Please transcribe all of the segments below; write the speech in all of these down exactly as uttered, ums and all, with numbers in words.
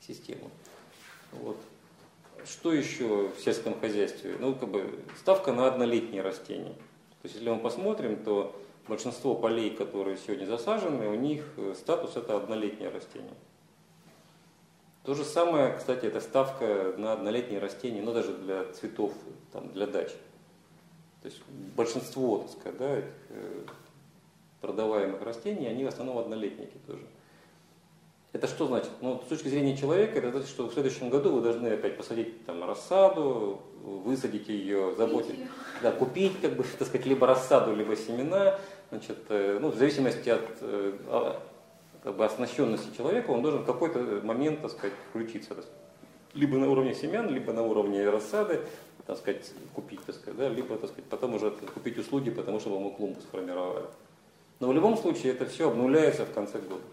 систему. Вот. Что еще в сельском хозяйстве? Ну, как бы ставка на однолетние растения. То есть, если мы посмотрим, то большинство полей, которые сегодня засажены, у них статус это однолетнее растение. То же самое, кстати, это ставка на однолетние растения, но даже для цветов, там, для дач. То есть большинство, так сказать, да, этих, э, продаваемых растений, они в основном однолетники тоже. Это что значит? Ну, с точки зрения человека, это значит, что в следующем году вы должны опять посадить там рассаду, высадить ее, заботить, да, купить, как бы, так сказать, либо рассаду, либо семена. Значит, э, ну, в зависимости от э, как бы, оснащенности человека, он должен в какой-то момент, так сказать, включиться. Либо на уровне семян, либо на уровне рассады, так сказать, купить, так сказать, да, либо, так сказать, потом уже купить услуги, потому что ему клумбу сформировали. Но в любом случае это все обнуляется в конце года.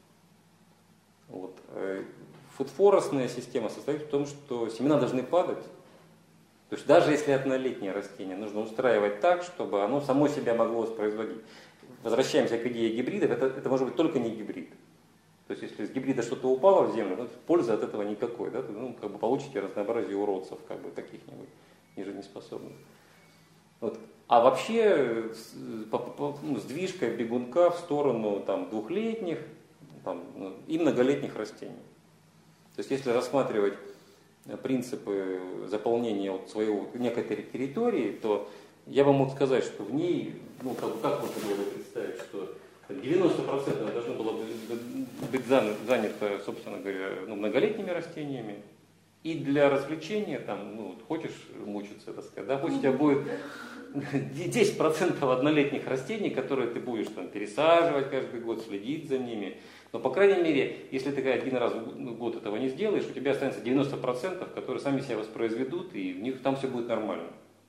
Вот. Фудфорестная система состоит в том, что семена должны падать. То есть даже если однолетнее растение, нужно устраивать так, чтобы оно само себя могло воспроизводить. Возвращаемся к идее гибридов, это, это может быть только не гибрид. То есть если из гибрида что-то упало в землю, ну, пользы от этого никакой. Да? Ну, как бы получите разнообразие уродцев, как бы, каких-нибудь нежизнеспособных. Вот. А вообще по, по, ну, сдвижка бегунка в сторону там, двухлетних там, и многолетних растений. То есть если рассматривать принципы заполнения вот своего некоторой территории, то я вам мог сказать, что в ней, ну как, как можно было представить, что девяносто процентов должно было быть занято, собственно говоря, ну, многолетними растениями. И для развлечения, там, ну, хочешь мучиться, так сказать, да, пусть у тебя будет десять процентов однолетних растений, которые ты будешь там, пересаживать каждый год, следить за ними. Но, по крайней мере, если ты один раз в год этого не сделаешь, у тебя останется девяносто процентов, которые сами себя воспроизведут, и в них там все будет нормально.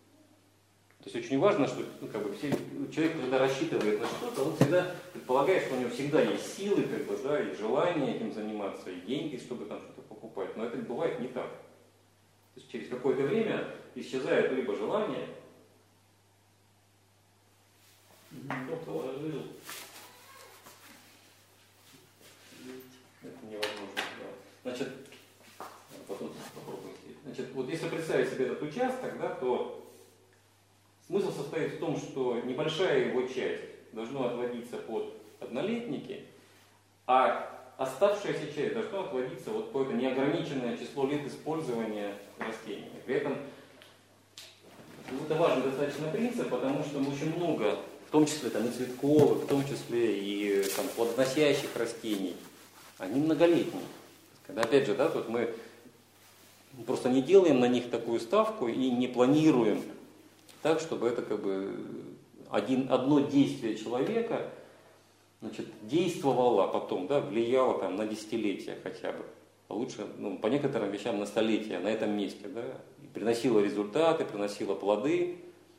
То есть очень важно, что ну, как бы, все, человек, когда рассчитывает на что-то, он всегда предполагает, что у него всегда есть силы, как бы, да, и желание этим заниматься, и деньги, чтобы там что-то покупать. Но это бывает не так. То есть через какое-то время исчезает либо желание, кто положил. Это невозможно. Да. Значит, потом попробуйте. Значит, вот если представить себе этот участок, да, то смысл состоит в том, что небольшая его часть должна отводиться под однолетники, а оставшаяся часть должна отводиться вот под это неограниченное число лет использования растений. При этом это важный достаточно принцип, потому что очень много, в том числе там, и цветковых, в том числе и там, плодоносящих растений, они многолетние. Когда, опять же, да, тут мы просто не делаем на них такую ставку и не планируем так, чтобы это как бы один, одно действие человека, значит, действовало потом, да, влияло там, на десятилетия хотя бы. А лучше ну, по некоторым вещам на столетия на этом месте. Да, и приносило результаты, приносило плоды.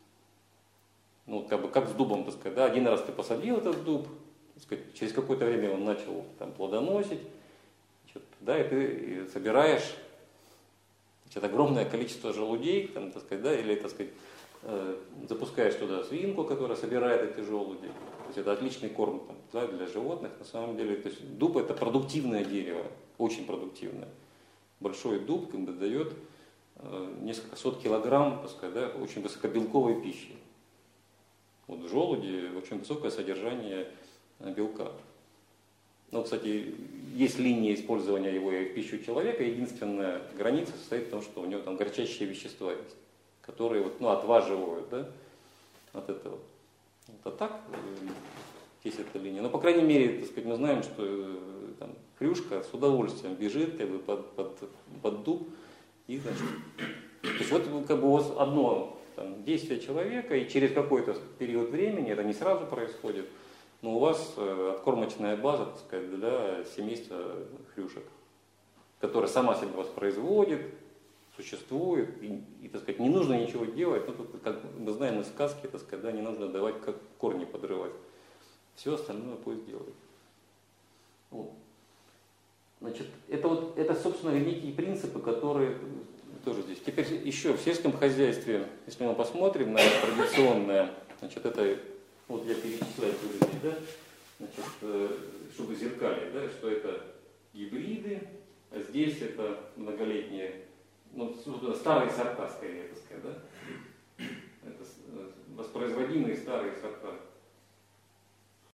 Ну, как бы как с дубом, так сказать. Да, один раз ты посадил этот дуб, так сказать, через какое-то время он начал там, плодоносить. Значит, да, и ты собираешь значит, огромное количество желудей, там, так сказать, да, или так сказать, запускаешь туда свинку, которая собирает эти желуди. То есть это отличный корм там, да, для животных. На самом деле, то есть дуб это продуктивное дерево, очень продуктивное. Большой дуб как бы, дает э, несколько сот килограмм, так сказать, да, очень высокобелковой пищи. Вот в желуди очень высокое содержание белка. Но, кстати, есть линия использования его в пищу человека. Единственная граница состоит в том, что у него там горчащие вещества есть, которые вот, ну, отваживают, да, от этого. Вот, а так есть эта линия. Но, по крайней мере, так сказать, мы знаем, что там, хрюшка с удовольствием бежит как бы, под, под, под дуб. И, значит, то есть вот как бы у вас одно там, действие человека, и через какой-то период времени, это не сразу происходит, но у вас откормочная база, так сказать, для семейства хрюшек, которая сама себя воспроизводит, существует, и, и, так сказать, не нужно ничего делать, ну, тут, как мы знаем из сказки, так сказать, да, не нужно давать, как корни подрывать. Все остальное пусть делает. Вот. Значит, это, вот, это, собственно, некие принципы, которые тоже здесь. Теперь еще в сельском хозяйстве, если мы посмотрим на традиционное, значит, это, вот я перечисляю, да, значит, чтобы зеркали, да, что это гибриды, здесь это многолетние, ну, старые сорта, скорее, так сказать, да? Это воспроизводимые старые сорта.